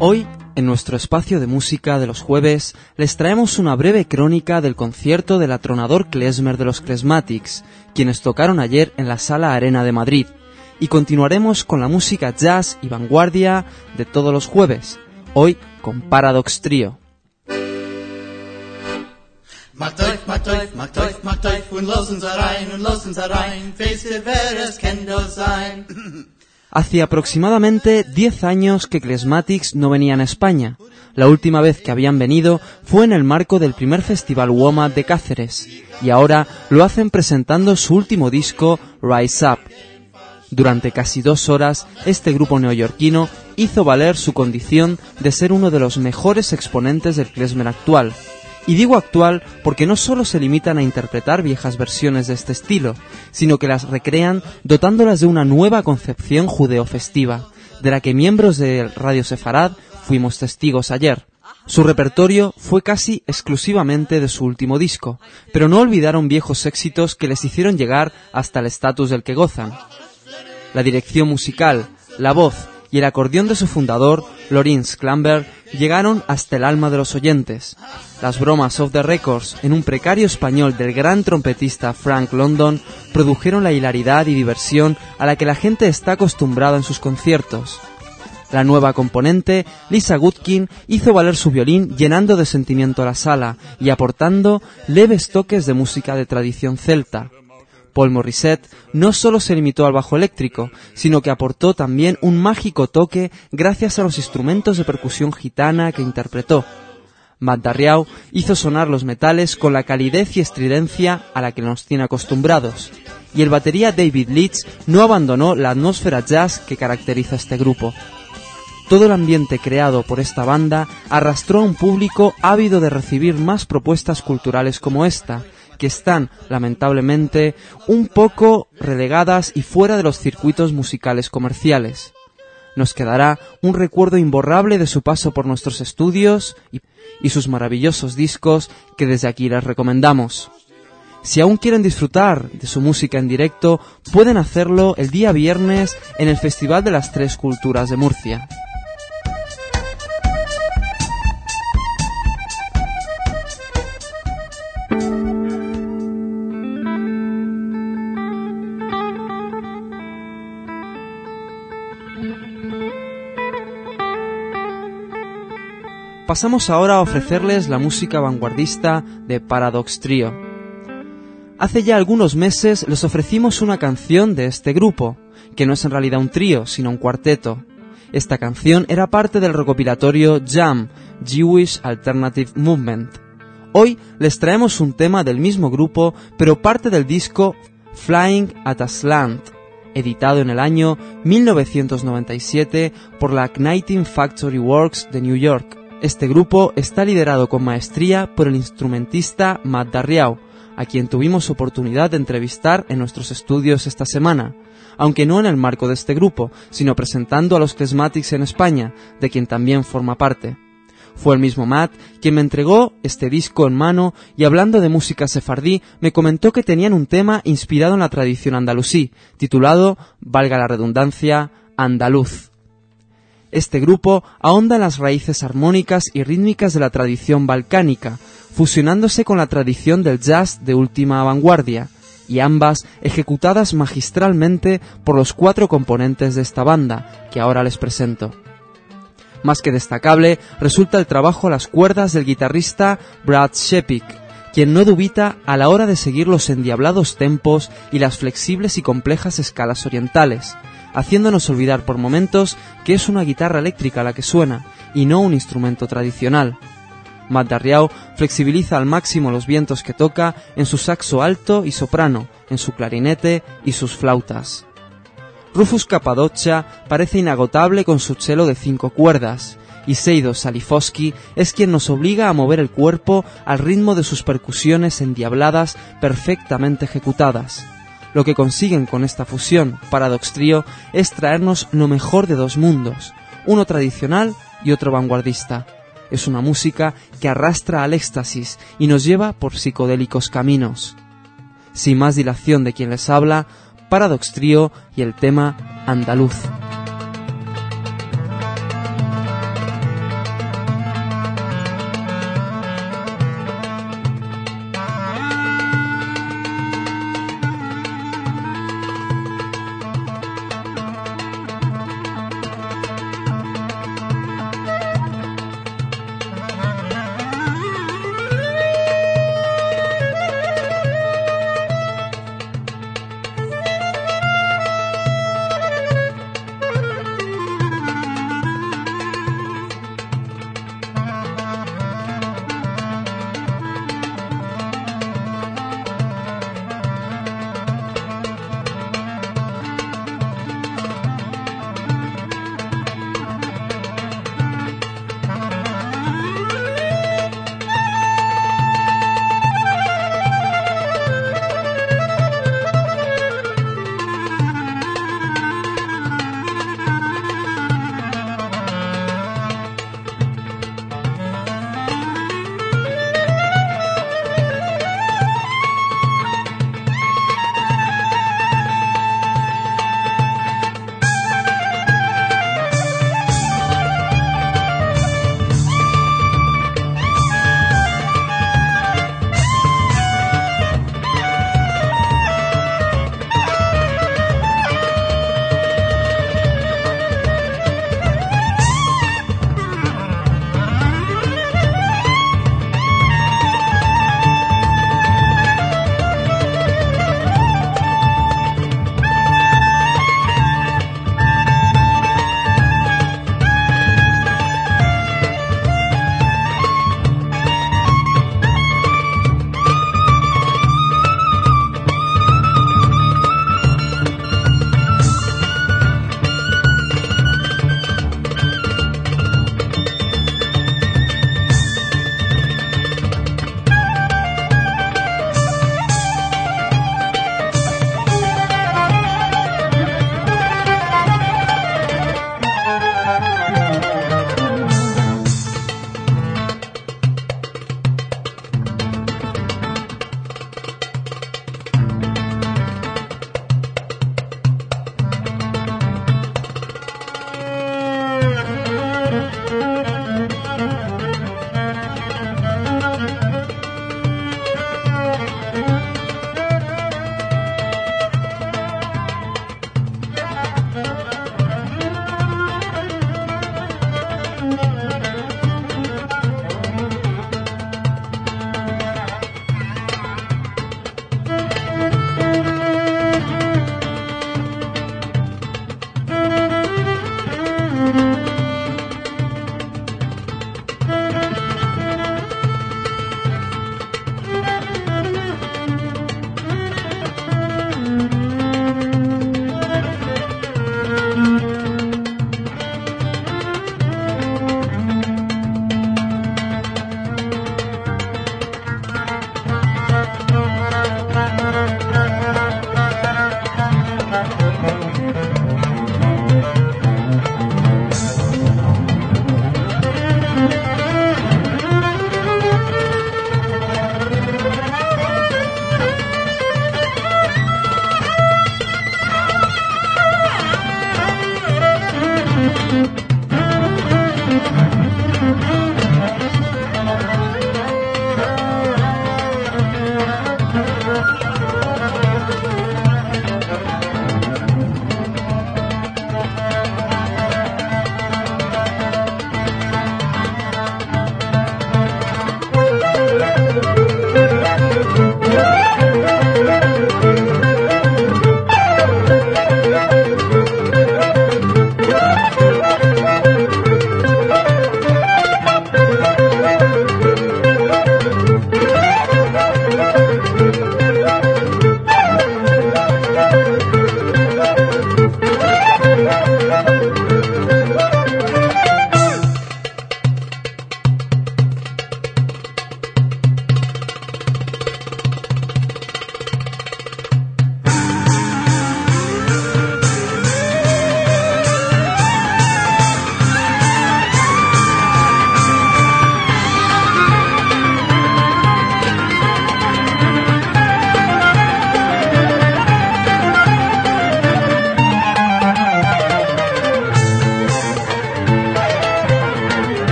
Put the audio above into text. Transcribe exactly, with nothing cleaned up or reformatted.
Hoy, en nuestro espacio de música de los jueves, les traemos una breve crónica del concierto del atronador klezmer de los Klezmatics, quienes tocaron ayer en la Sala Arena de Madrid, y continuaremos con la música jazz y vanguardia de todos los jueves, hoy con Paradox Trio. Macht euch, macht euch, macht euch, macht euch und los uns herein, und los uns herein, feiste wer es kennt das sein. Hace aproximadamente diez años que Klezmatics no venían a España. La última vez que habían venido fue en el marco del primer festival WOMAD de Cáceres, y ahora lo hacen presentando su último disco, Rise Up. Durante casi dos horas, este grupo neoyorquino hizo valer su condición de ser uno de los mejores exponentes del klezmer actual. Y digo actual porque no solo se limitan a interpretar viejas versiones de este estilo, sino que las recrean dotándolas de una nueva concepción judeo-festiva, de la que miembros de Radio Sefarad fuimos testigos ayer. Su repertorio fue casi exclusivamente de su último disco, pero no olvidaron viejos éxitos que les hicieron llegar hasta el estatus del que gozan. La dirección musical, la voz y el acordeón de su fundador, Lawrence Klamber, llegaron hasta el alma de los oyentes. Las bromas off the records en un precario español del gran trompetista Frank London produjeron la hilaridad y diversión a la que la gente está acostumbrada en sus conciertos. La nueva componente, Lisa Gutkin, hizo valer su violín llenando de sentimiento la sala y aportando leves toques de música de tradición celta. Paul Morissette no solo se limitó al bajo eléctrico, sino que aportó también un mágico toque gracias a los instrumentos de percusión gitana que interpretó. Matt Darriau hizo sonar los metales con la calidez y estridencia a la que nos tiene acostumbrados, y el batería David Leitch no abandonó la atmósfera jazz que caracteriza a este grupo. Todo el ambiente creado por esta banda arrastró a un público ávido de recibir más propuestas culturales como esta, que están, lamentablemente, un poco relegadas y fuera de los circuitos musicales comerciales. Nos quedará un recuerdo imborrable de su paso por nuestros estudios y, y sus maravillosos discos que desde aquí les recomendamos. Si aún quieren disfrutar de su música en directo, pueden hacerlo el día viernes en el Festival de las Tres Culturas de Murcia. Pasamos ahora a ofrecerles la música vanguardista de Paradox Trio. Hace ya algunos meses les ofrecimos una canción de este grupo, que no es en realidad un trío, sino un cuarteto. Esta canción era parte del recopilatorio Jam, Jewish Alternative Movement. Hoy les traemos un tema del mismo grupo, pero parte del disco Flying at a Slant, editado en el año mil novecientos noventa y siete por la Knighting Factory Works de New York. Este grupo está liderado con maestría por el instrumentista Matt Darriau, a quien tuvimos oportunidad de entrevistar en nuestros estudios esta semana, aunque no en el marco de este grupo, sino presentando a los Klezmatics en España, de quien también forma parte. Fue el mismo Matt quien me entregó este disco en mano y, hablando de música sefardí, me comentó que tenían un tema inspirado en la tradición andalusí, titulado, valga la redundancia, Andaluz. Este grupo ahonda en las raíces armónicas y rítmicas de la tradición balcánica, fusionándose con la tradición del jazz de última vanguardia, y ambas ejecutadas magistralmente por los cuatro componentes de esta banda, que ahora les presento. Más que destacable resulta el trabajo a las cuerdas del guitarrista Brad Shepik, quien no dubita a la hora de seguir los endiablados tempos y las flexibles y complejas escalas orientales, haciéndonos olvidar por momentos que es una guitarra eléctrica la que suena, y no un instrumento tradicional. Matt Darriau flexibiliza al máximo los vientos que toca en su saxo alto y soprano, en su clarinete y sus flautas. Rufus Cappadoccia parece inagotable con su cello de cinco cuerdas, y Seido Salifowski es quien nos obliga a mover el cuerpo al ritmo de sus percusiones endiabladas perfectamente ejecutadas. Lo que consiguen con esta fusión, Paradox Trio, es traernos lo mejor de dos mundos, uno tradicional y otro vanguardista. Es una música que arrastra al éxtasis y nos lleva por psicodélicos caminos. Sin más dilación de quien les habla, Paradox Trio y el tema Andaluz.